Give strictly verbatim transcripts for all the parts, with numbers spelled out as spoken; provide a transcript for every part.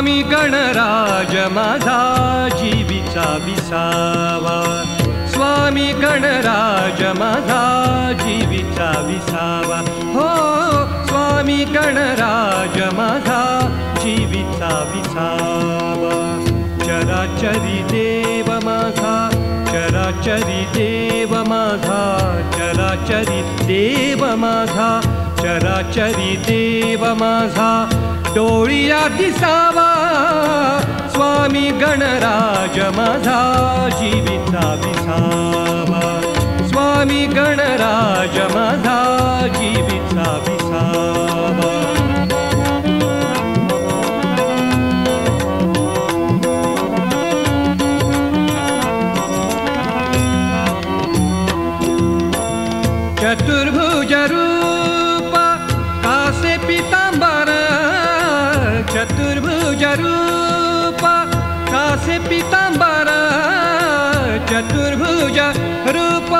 स्वामी गणराज माझा जीवीचा विसावा, स्वामी गणराज माझा जीवीचा विसावा, हो स्वामी गणराज माझा जीवीचा विसावा. चराचरी देव माझा, चराचरी देव माझा, चराचरी देव माझा, चराचरी देव माझा डोळिया दिसावा. स्वामी गणराज माझा जीवीचा विसावा, स्वामी गणराज माझा जीवीचा विसावा. चतुर्भुज रूप कासे पितांबर, चतुर्भुज रूप कासे पितांबर, चतुर्भुज रूप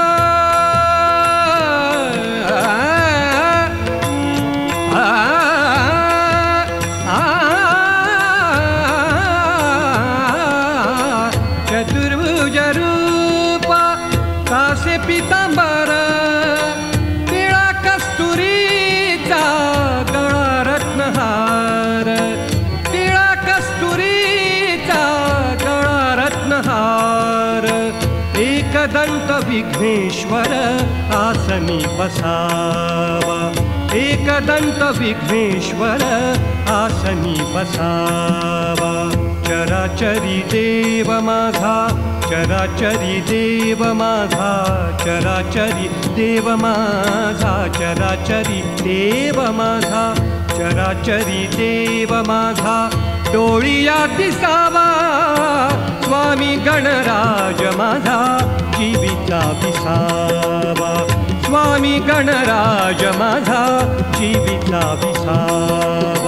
चतुर्भुज रूप कासे पितांबर, टिळा कस्तुरीचा गळा रत्नहार, टिळा कस्तुरीचा गळा रत्नहार. एकदंत विघ्नेश्वर आसनी बसावा, एकदंत विघ्नेश्वर आसनी बसावा. चराचरी देव माझा, चराचरी देव माझा, चराचरी देव माझा, चराचरी देव माझा, चराचरी देव माझा डोळिया दिसावा. स्वामी गणराज माझा जीवीचा विसावा, स्वामी गणराज माझा जीवीचा विसावा.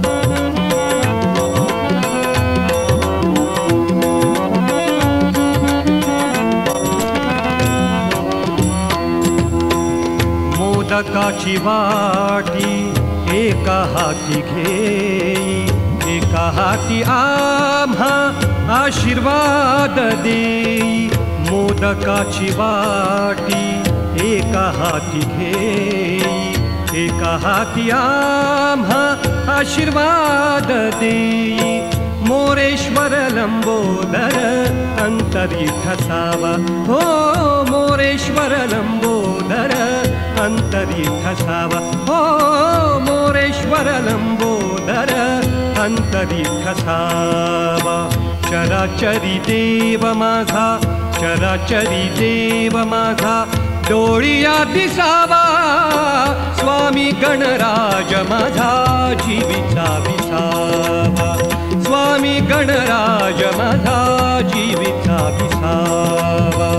मोदकाची वाटी एका हाती घेई, एका हाती आम्हा आशीर्वाद देई. मोदकाची वाटी एका हाती घेई, एका हाती आम्हा आशीर्वाद देई. मोरेश्वर लंबोदर अंतरी ठसावा, हो मोरेश्वर लंबोदर अंतरी ठसावा, हो मोरेश्वर लंबोदर अंतरी ठसावा. चराचरी देव माझा, चराचरी देव माझा डोळिया दिसावा. स्वामी गणराज माझा जीवीचा विसावा, स्वामी गणराज माझा जीवीचा विसावा.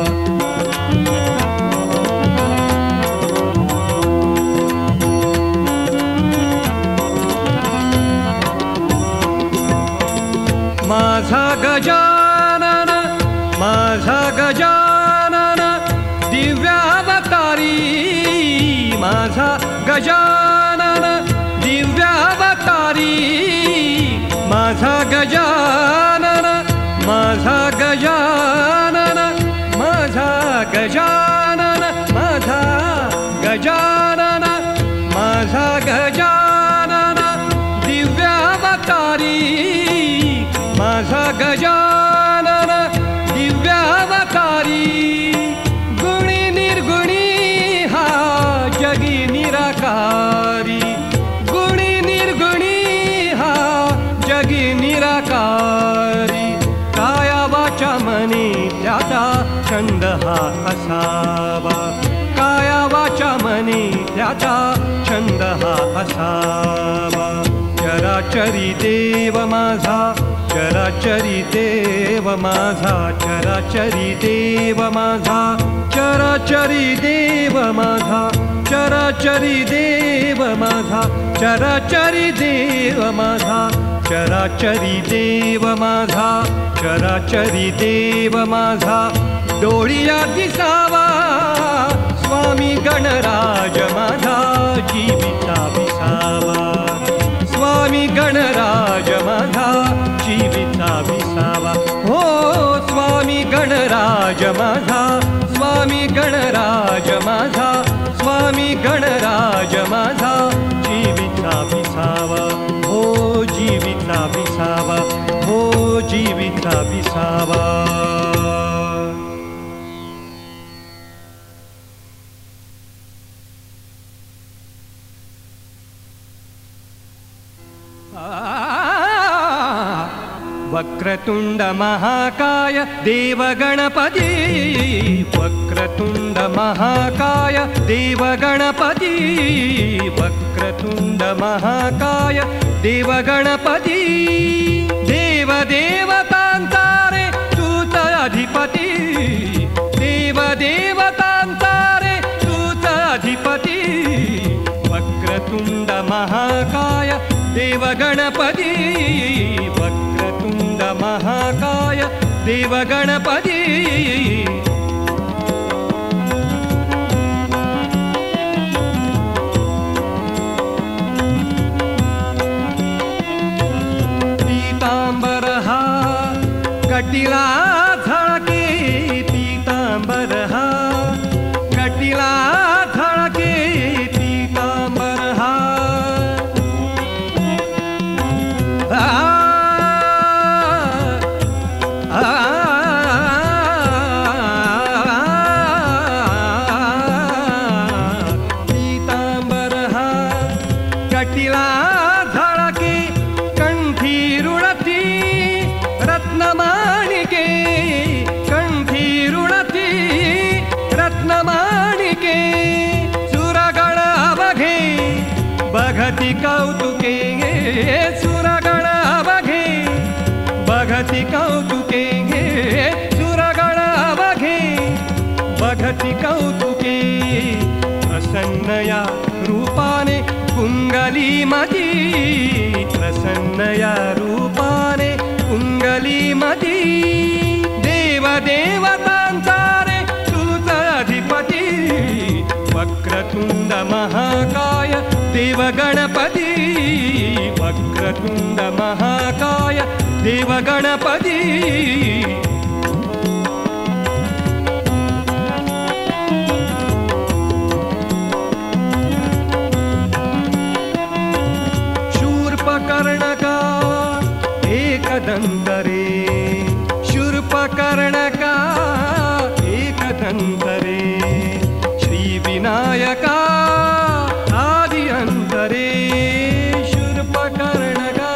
माझा गजानन, माझा गजानन दिव्यावतारी, माझा गजानन दिव्यावतारी. माझा गजानन, माझा गजानन, माझा गजानन, माझा गजानन, माझा गजानन दिव्यावतारी. माझा गजानन दिव्यावतारी. गुणी निर्गुणी हा जगी निराकारी, गुणी निर्गुणी हा जगी निराकारी. काया वाचा मनी त्याचा छंद हा असावा, काया वाचा मनी त्याचा छंद हा असावा. चराचरी देव माझा, चराचरी देव माझा, चराचरी देव माझा, चराचरी देव माझा, चराचरी देव माझा, चराचरी देव माझा, चराचरी देव माझा, चराचरी देव माझा डोळिया दिसावा. स्वामी गणराज माझा जीविता विसावा, स्वामी गणराज माझा स्वामी गणराज माझा, स्वामी गणराज माझा, जीविता विसावा हो जीविता विसावा हो जीविता विसावा. वक्रतुंड महाकाय देव गणपती, वक्रतुंड महाकाय देव गणपती, वक्रतुंड महाकाय देव गणपती. देव देवतांचा रे तूच अधिपती, देव देवतांचा रे तूच अधिपती. वक्रतुंड महाकाय देव गणपती, वक्रतुंड महाकाय देव गणपती. पीतांबर हा कटिला झळके, पीतांबर हा कटिला झळके, पीतांबर हा पीतांबर हा कटिला झळके, कंठी रुळती रत्नमाणिके, कंठी रुळती रत्नमाणिके. सुरगण अवघे बघती कौतुके, सुरगण अवघे बघती कौतुके, सुरगण अवघे बघती कौतुके. प्रसन्न या रूपाने कुंगली मधी, प्रसन्न या रूपाने कुंगली मधी. देव देवतांचा रे तूच अधिपती, वक्रतुंड महाकाय देव गणपती, वक्रतुंड महाकाय देव गणपती. शूर्पकर्णका एकदंतरे, शूर्पकर्णका एकदंतरे. श्री विनायका आदि अंतरे, शूर्पकर्णका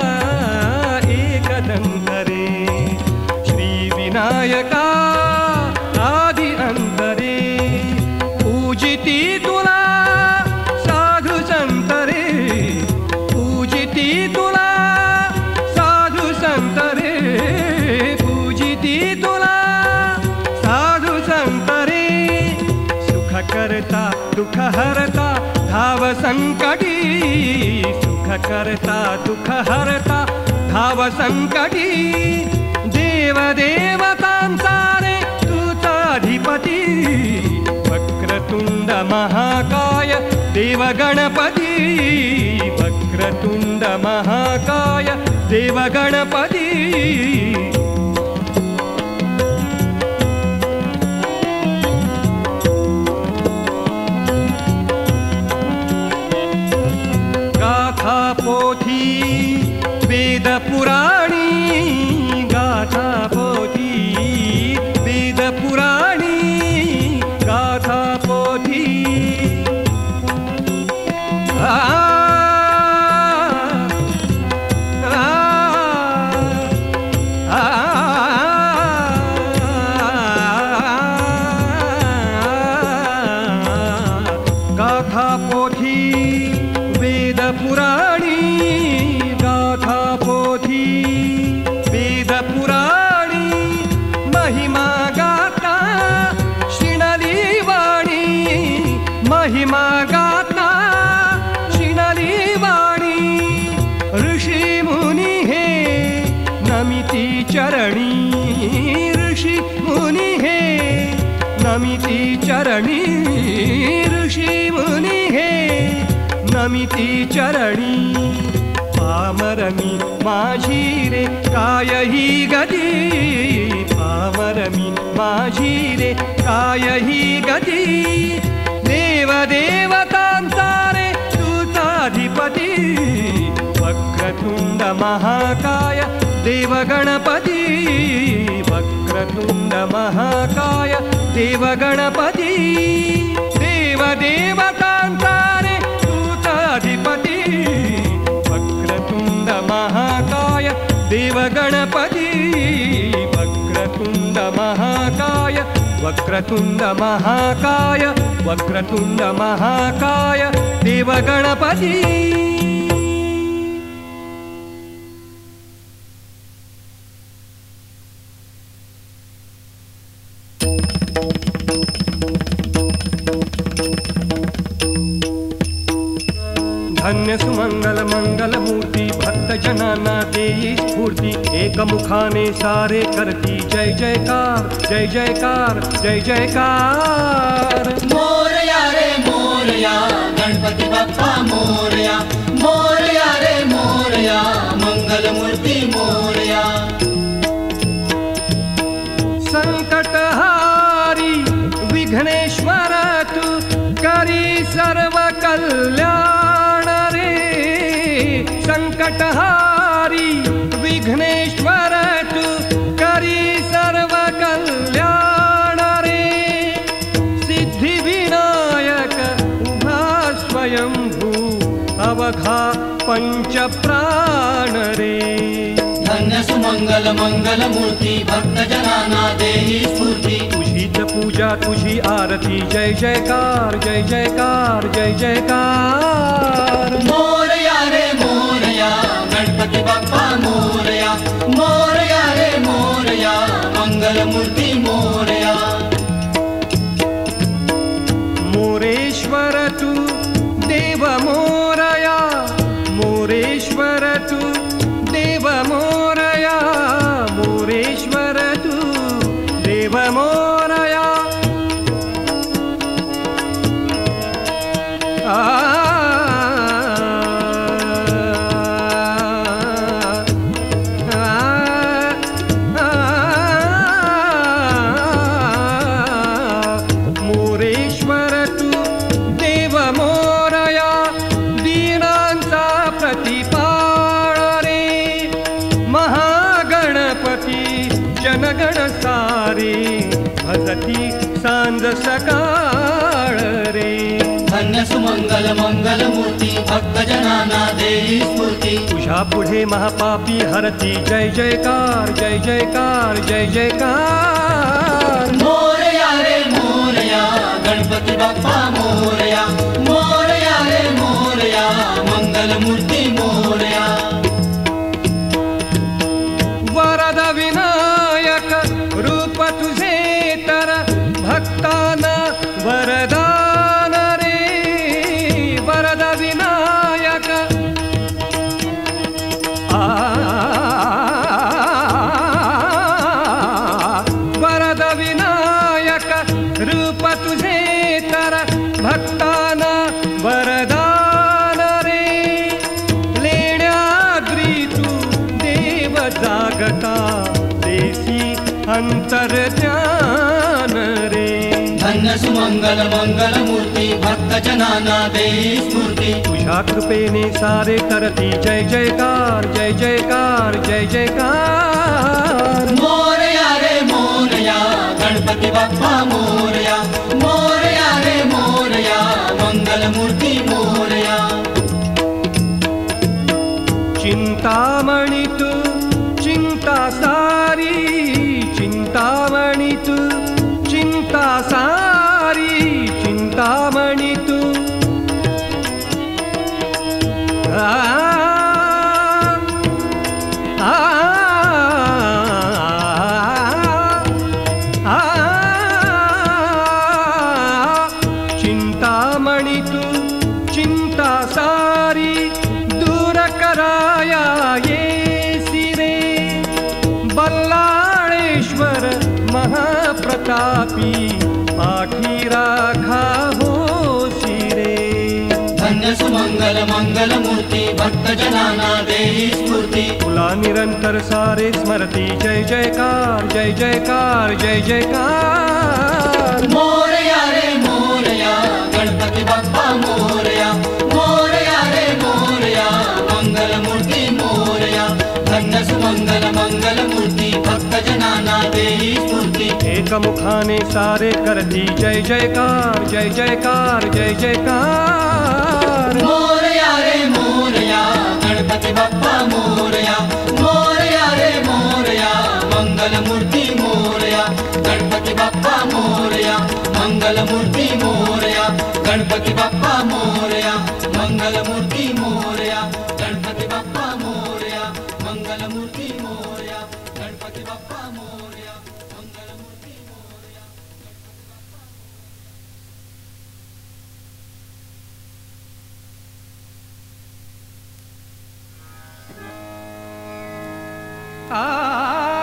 एकदंतरे. श्री विनायका आदि अंतरे. पूजिती तुला साधु संतरे, पूजिती तुला साधु संतरे, पूजिती तुला साधु संतरे. सुख करता दुःख हरता धाव संकटी, सुख करता दुःख हरता धाव संकटी. देव देवतांचा रे तूच अधिपती, वक्रतुंड महाकाय देव गणपती, वक्रतुंड महाकाय देव गणपती. गाथा पोथी वेद पुराणी, गाथा पोथी वेद पुराणी, गाथा पोथी. आ गाथा पोथी वेद पुराणी, गाथा पोथी वेद पुराणी. महिमा गाता शिणली वाणी, महिमा गाता शिणली वाणी. ऋषी मुनी हे नमिती चरणी, ऋषी मुनी हे नमिती चरणी, ऋषी मुनी हे नमिती चरणी. पामरमी माझी रे काय ही गती, पामरमी माझी रे काय ही वक्रतुंड महाकाय देव गणपती वक्रतुंड महाकाय देव गणपती देव देवतांचा रे तूताधिपती वक्रतुंड महाकाय देव गणपती वक्रतुंड महाकाय वक्रतुंड महाकाय वक्रतुंड महाकाय देव गणपती धन्य सुमंगल मंगल मूर्ती भक्त जनांना देई स्फूर्ती एकमुखाने सारे करती जय जयकार जय जयकार जय जयकार मोरया रे मोरया गणपती बाप्पा मोरया मोरया रे मोरया मंगल मूर्ती मोरया संकटहारी विघ्नेश्वर तू करी सर्व कल्याण संकटहारी विघ्नेश्वर तू करी सर्व कल्याण रे सिद्धि विनायक उभा स्वयंभू अवघा पंच प्राण रे धन्य सुमंगल मंगल मूर्ती भक्त जनांना देई स्फूर्ती तुझीच पूजा तुझी आरती जय जयकार जय जयकार जय जयकार मोरया रे मोरया गणपती बाप्पा मोरया मोरया रे मोरया मंगल मूर्ती मोरया मोरेश्वर तू देव मोरया मोरेश्वर तू देव मोरया मोरेश्वर तू देव मोरया आ जनगण सारे भजती सांज सकाळ रे धन्य सुमंगल मंगल मूर्ती भक्त जनांना देई स्फूर्ती तुझ्या पुढे महापापी हरती जय जयकार जय जयकार जय जयकार मोरया रे मोरया गणपती बाप्पा मोरया मोरया रे मोरया मंगल मूर्ती मोरया वरद विनायक रूप तुझे तर भक्तांना वरदान रे वरद विनायक आ वरद विनायक रूप तुझे तर भक्तांना वरदान रे लेण्याद्री तू देव जागता देसी अंतर ध्यान रे धन्य सुमंगल मंगल मूर्ती भक्त जनांना देई स्फूर्ती तुझ्या कृपेने सारे करती जय जयकार जय जयकार जय जयकार मोरया रे मोरया गणपती बाप्पा मोरया मोरया रे मोरया मंगल मूर्ती मोरया चिंतामणी तू चिंता सारी चिंतामणी तू चिंता सारी चिंतामणी तू आ, आ, आ, चिंतामणी तू चिंता सारी दूर कराया ये सिरे बल्लाळेश्वर महाप्रतापी पाठी राखा हो सिरे धन्य सुमंगल मंगल मूर्ती भक्त जनांना देई स्फूर्ती तुला निरंतर सारे स्मरती जय जयकार जय जयकार जय जयकार मोरया रे मोरया गणपती बाप्पा मोरया मोरया रे मोरया मंगल मूर्ती मोरया एकमुखाने सारे करती जय जयकार जय जयकार जय जयकार। मोरया रे मोरया गणपती बाप्पा मोरया, मोरया रे मोरया मंगलमूर्ती मोरया, गणपती बाप्पा मोरया मंगलमूर्ती मोरया, गणपती बाप्पा मोरया मंगलमूर्ती मोरया, गणपती बाप्पा मोरया मंगलमूर्ती मोरया, गणपती बाप्पा मोरया मंगलमूर्ती मोरया। आ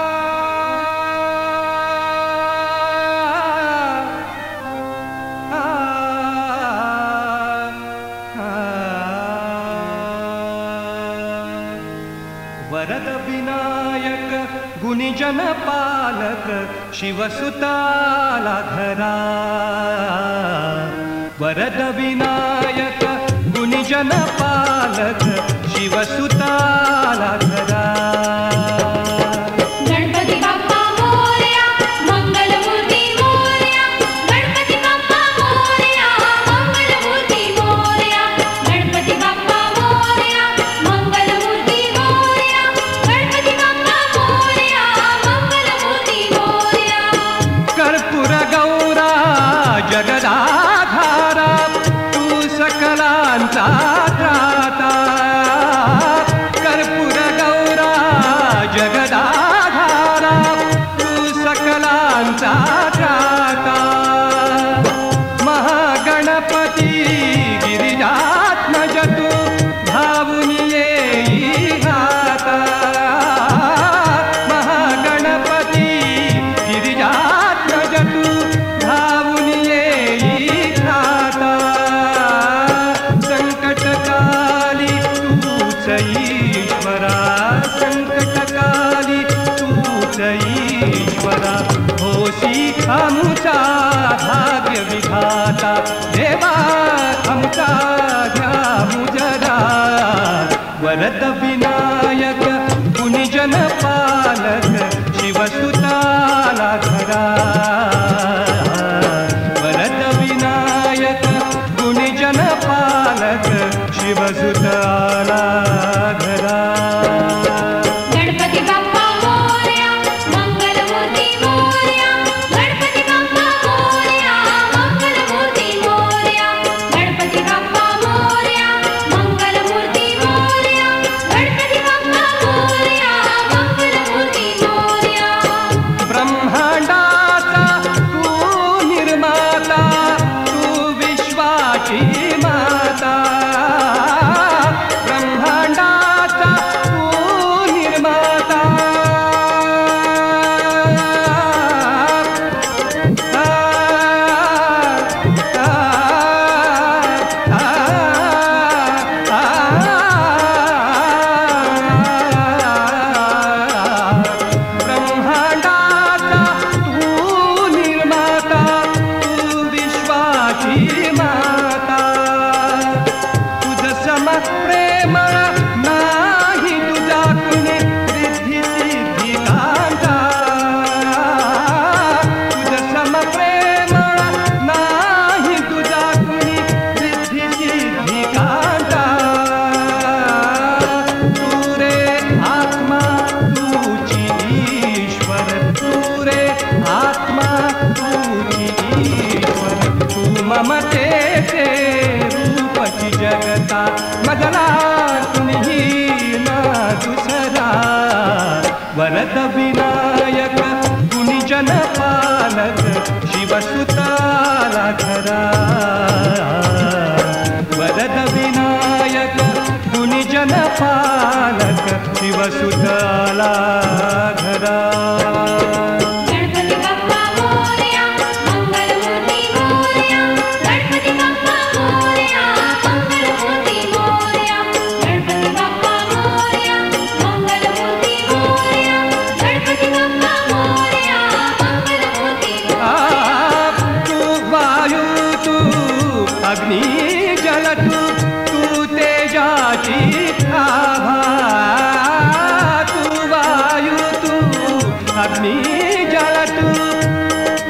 वरद विनायक गुणीजन पालक शिवसुताला धरा, वरद विनायक गुणीजन पालक शिवसुताला धरा। गणपती बाप्पा मोरया मंगलमूर्ती मोरया, गणपती बाप्पा मोरया मंगलमूर्ती मोरया, गणपती बाप्पा मोरया मंगलमूर्ती मोरया, गणपती बाप्पा मोरया मंगलमूर्ती मोरया। कर्पूर गौरा जगदाधारा तू सकलांचा त्राता, कर्पूर गौरा जगदाधारा तू सकलांचा त्राता। महागणपती गिरिजात्मज तू धावून येई घाता, महागणपती गिरिजात्मज तू धावून येई घाता। संकटकाली तूच ईश्वरा, संकटकाली तूच ईश्वरा, होशी आमुचा भाग्य विधाता, देवा आमचा घ्या मुजरा। वरद विनायक गुणीजन पालक शिवसुताला धरा, वरद विनायक गुणीजन पालक शिवसुताला धरा। गणपती बाप्पा मोरया मंगलमूर्ती मोरया, गणपती बाप्पा मोरया मंगलमूर्ती मोरया, गणपती बाप्पा मोरया मंगलमूर्ती मोरया, गणपती बाप्पा मोरया मंगलमूर्ती मोरया। ब्रह्मांडाचा तू निर्माता, तू विश्वाची माता, ब्रह्मांडाचा तू निर्माता। आ, आ, आ, आ, आ, ब्रह्मांडाचा तू निर्माता, तू विश्वाची माता। तुझ सम प्रेम नाही तुझा कुणी रिद्धी सिद्धी कांता, तुझ सम प्रेम नाही तुझा कुणी रिद्धी सिद्धी कांता। तू रे आत्मा तूची ईश्वर, तू रे आत्मा तूची ईश्वर, तू ममतेचे रूपची जगता, मजला कुणीही ना दुसरा। वरद विनायक गुणीजन पालक शिवसुताला धरा, वरद विनायक गुणीजन पालक शिवसुताला धरा। गणपती बाप्पा मोरया मंगलमूर्ती मोरया, गणपती बाप्पा मोरया मंगलमूर्ती मोरया, गणपती बाप्पा मोरया मंगलमूर्ती मोरया, गणपती बाप्पा मोरया मंगलमूर्ती मोरया। आ, तू वायू तू अग्नी जल तू, तू तेजाची आभा, तू वायू तू अग्नी जल तू,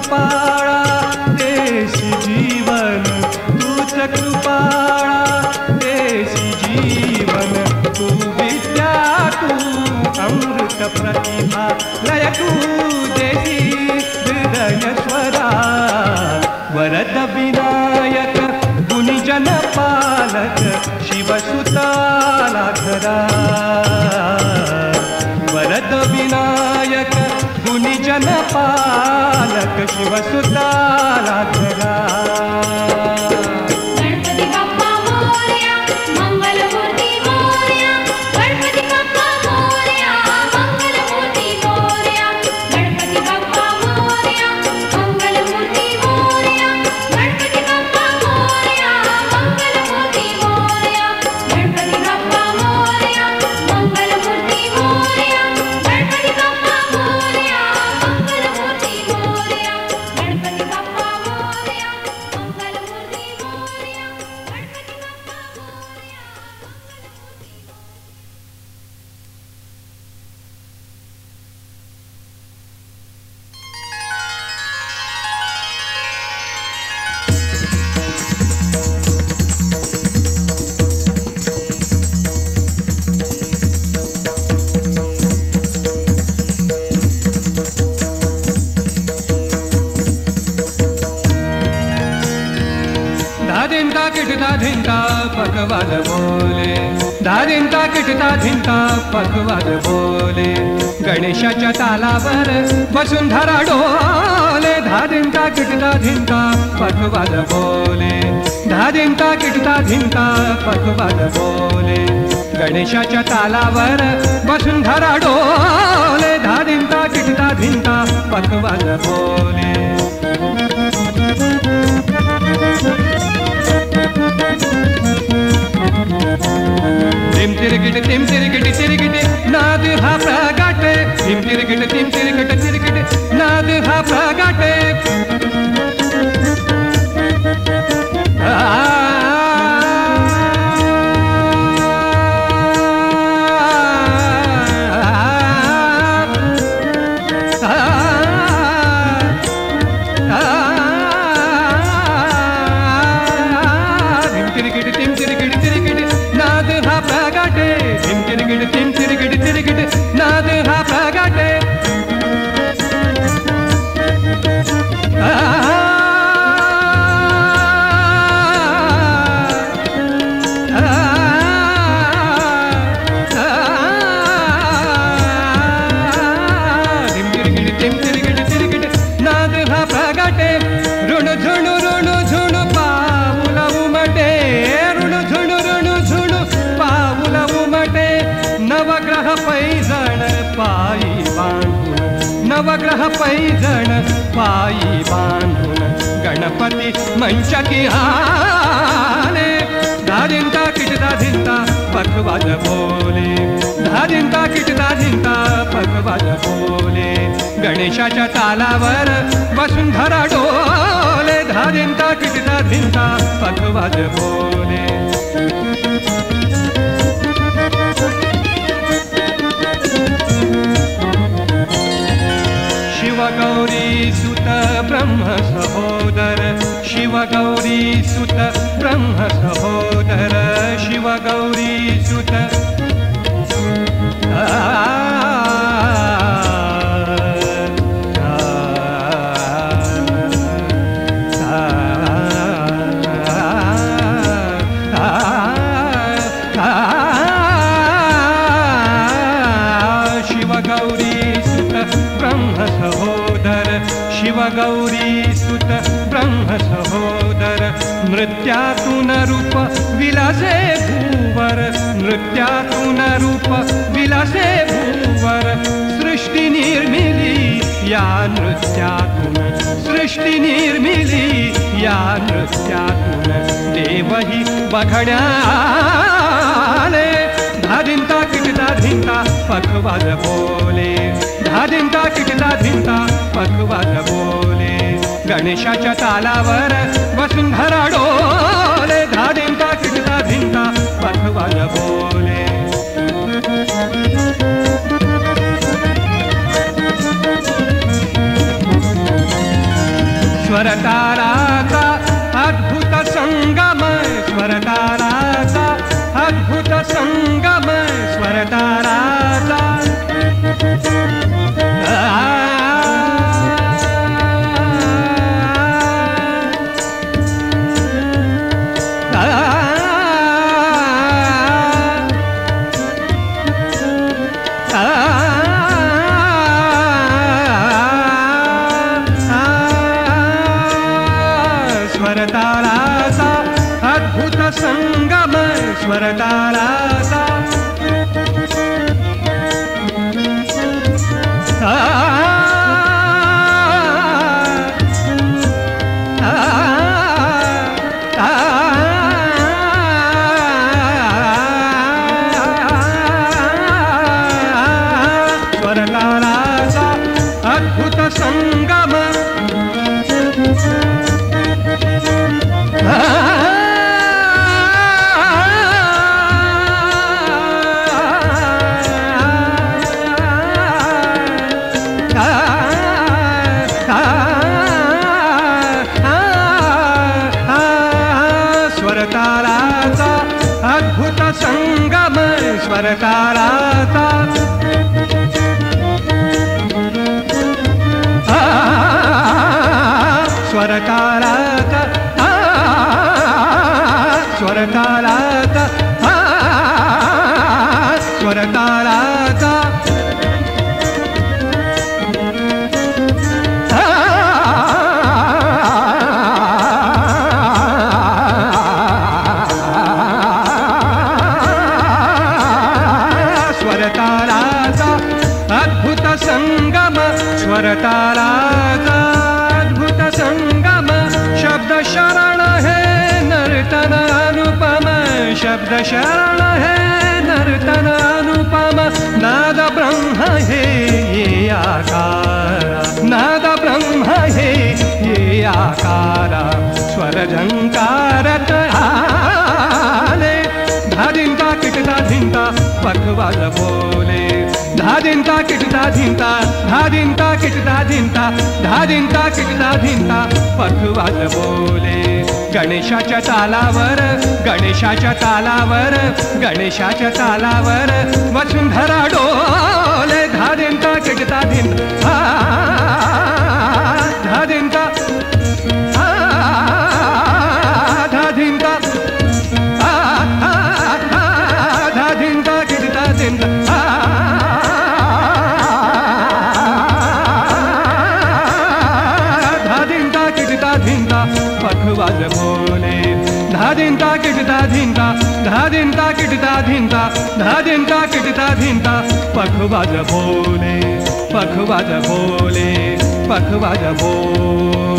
कृपाळा देसी जीवन तूच कृपाळा देसी जीवन तू विद्या तू अमृत प्रतिभा लय तू देसी हृदयश्वरा वरद विनायक गुणिजन पालक शिवसुताला धरा वरद विनायक गुणिजन पालक शिवसुताला धरा गणपती बाप्पा मोरया मंगलमूर्ती मोरया गणपती बाप्पा मोरया मंगलमूर्ती मोरया गणपती बाप्पा मोरया मंगलमूर्ती मोरया गणपती बाप्पा मोरया मंगलमूर्ती मोरया गणपती बाप्पा मोरया मंगलमूर्ती मोरया गणपती बाप्पा मोरया मंगलमूर्ती मोरया गणपती बाप्पा मोरया मंगलमूर्ती मोरया गणपती धादिंता किटता धिंता पकवाद बोले धादिंता किटता धिंता पकवाद बोले गणेशाच्या तालावर वसुंधरा डोले धादिंता किटता धिंता पकवाद बोले धादिंता किटता धिंता पकवाद बोले गणेशाच्या तालावर वसुंधरा डोले धादिंता किटता धिंता पकवाद बोले तिम तिरगिट तिम तिरगिट तिरगिट नाद हा प्रगाटे तिम तिरगिट तिम तिरगिट तिरगिट नाद हा प्रगाटे नाद हा प्रगाटे नाद हा प्रगाटे ऋण झुणु ऋण झुणु पाऊला उमटे ऋण झुणु ऋण झुणु पाऊला उमटे नवग्रह पैजण पायी बांधून नवग्रह पैजण पायी बांधून गणपती मंचकी आले धादिंता किटता धिंता पखवाज बोले धादिंता किटता धिंता पखवाज बोले गणेशाच्या तालावर वसुंधरा डोले धादिंता किटता धिंता पखवाज बोले शिवगौरी सुत ब्रह्म सहोदर शिवगौरी सुत ब्रह्म सहोदर शिवगौरी सुत आ, आ, आ, आ, शिवगौरी सुत ब्रह्म सहोदर शिवगौरी सुत ब्रह्म सहोदर नृत्यातून रूप विलासे भूवर नृत्यातून रूप विलासे भूवर सृष्टी निर्मिली या नृत्यातून सृष्टी निर्मिली या नृत्यातून देवही बघण्याले धादिंता किटता धिंता पखवाज बोले धादिंता किटता धिंता पखवाज बोले गणेशाच्या तालावर वसुंधरा डोले धादिंता किटता धिंता पखवाज बोले स्वरताराचा अद्भुत संगम स्वरताराचा अद्भुत संगम स्वरताराचा स्वरताराचा अद्भुत संगम स्वरताराचा स्वरताराचा अद्भुत संगम स्वरताराचा अद्भुत संगम स्वरताराचा स्वरताराचा स्वरताराचा स्वरताराचा स्वरताराचा अद्भुत संगम स्वरताराचा अद्भुत संगम शब्द शरण है नर्तन अनुपम शब्द शरण है नर्तन अनुपम नाद ब्रह्म है ये आकारा नाद ब्रह्म है ये आकारा स्वर झंकारत आले धादिंता किटता धिंता पखवाज बोले धादिंता किटता धिंता धादिंता किटता धिंता धादिंता किटता धिंता पखवाज बोले गणेशाच्या तालावर गणेशाच्या तालावर गणेशाच्या तालावर वसुंधरा डोले धादिंता किटता धिंता धादिंता धादिंता धादिंता किटता धिंता धादिंता किटता धिंता पखवाज बोले धादिंता किटता धिंता धादिंता किटता धिंता धादिंता किटता धिंता पखवाज बोले पखवाज बोले पखवाज बोले